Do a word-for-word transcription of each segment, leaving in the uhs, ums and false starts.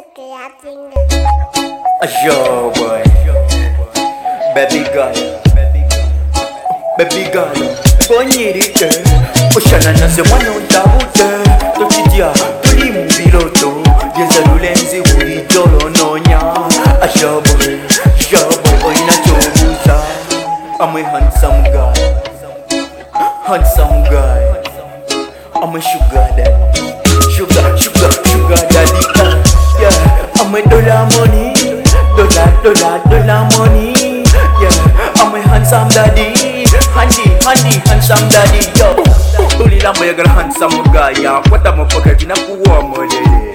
Yo, boy, baby girl, baby girl, bonyirite, oshana na semwana untabute, tokidia, tuli mubiloto, yeza lulenzi buli jolo nonya. Yo, boy, yo, boy, oyina chobuza, I'm a handsome guy, handsome guy, I'm a sugar daddy, sugar, sugar, sugar daddy, uh, yeah, I'm a dollar money. Dollar, dollar, dollar money. Yeah, I'm a handsome daddy. Handy, handy, handsome daddy. Yo, Uli Lambo, you're a handsome guy. Yeah, what I'm a pocket in a poor money.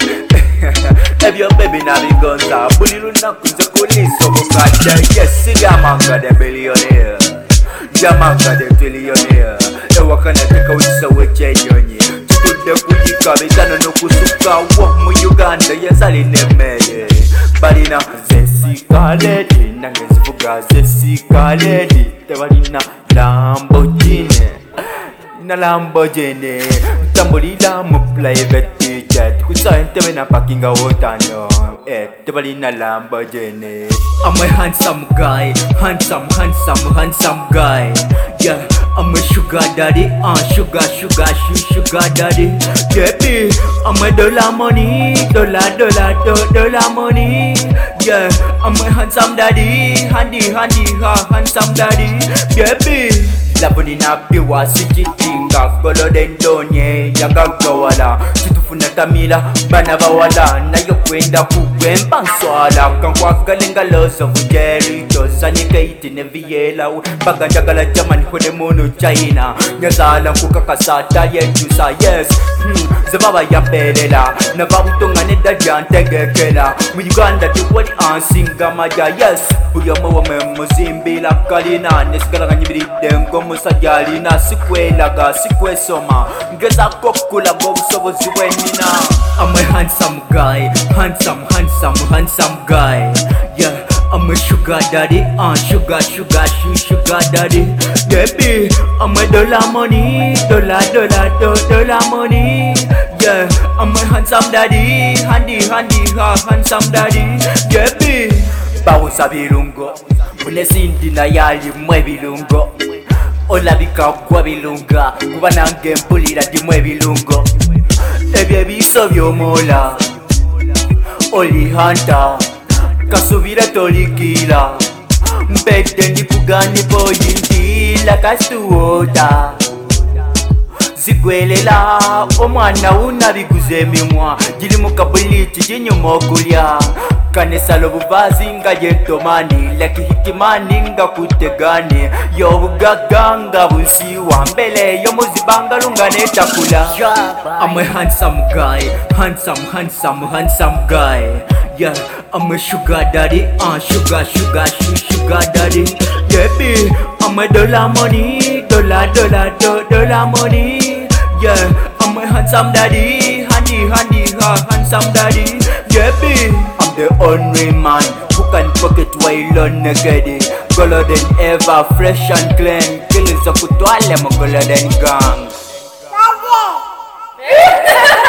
Have your baby now be gone. Bully Luna, the police, so God, yes, see the manga, the billionaire. Jamaica, the billionaire. The Wakana, the coach, so we change on you. To the Pujika, the Dano Kusuka, walk mu Uganda, yes, I didn't make Barina, Zesika lady, Nangazifuga, Zesika lady, Tevalina, Lamborghini, na Lamborghini, Tambolida, private jet, who saw him Tevena packing a water, no, eh, Tevalina Lamborghini. I'm a handsome guy, handsome, handsome, handsome guy, yeah. I'm a sugar daddy, uh, sugar, sugar, sugar daddy. Yeah, I'm a dollar money, dollar, dollar, do, dollar money. Yeah, I'm a handsome daddy, handy, handy, ha, handsome daddy. Yeah, Labuni na piwa sijitinga, golo dendonye, yaga gawala. Situfuna tamila, bana bawala, na yokwenda kuwemba nswala. Kankwa galenga loso vujeri, tosani kaiti neviela. Bagandagala jamani kwenye mono China. Nyazala kukakasata yejusa, yes. Hmm, zebaba yambelela, na vabutonga neda jantegekela. Mu Uganda tuwali ansinga maja, yes. Buyama wa memuzimbila kalina, nesigala kanyibiri dengo musajali na sikwelaga sikwesoma ngeza kokula gobusobozi bwenina. I'm a handsome guy, handsome, handsome, handsome guy. Yeah, I'm a sugar daddy, uh, sugar, sugar, sugar daddy. Baby, I'm a dollar money, dollar, dollar, do, dollar money. Yeah, I'm a handsome daddy, handy, handy, ha, handsome daddy. Baby, bawusa bilungo, unesindi na yali mwe bilungo. Olabika kwa bilunga, kuba nange mpulira dimwe bilungo. Ebyo ebiso byomola, oli hunter, kasubira tolikira. Mpete ndikugani boyi ndila kasuota. Zigwelela, omwana unabiguze emimwa, giri mu kabuliti ginyuma okulya. Kanesa lobuvazi nga yentomani, leki hikimani nga kutegani. Yobugaga nga busiwa, mbele yomuzibanga lunga netakula. I'm a handsome guy, handsome, handsome, handsome guy. Yeah, I'm a sugar daddy, uh, sugar, sugar, sugar daddy. Yeah, baby, I'm a dollar money, dollar, dollar, do, dollar money. Yeah, I'm a handsome daddy, handy, handy, ha, handsome daddy. Yeah, baby, I'm the only man who can pocket while on negedi. Golden ever, fresh and clean. Killings of Kutwale, my golden gang.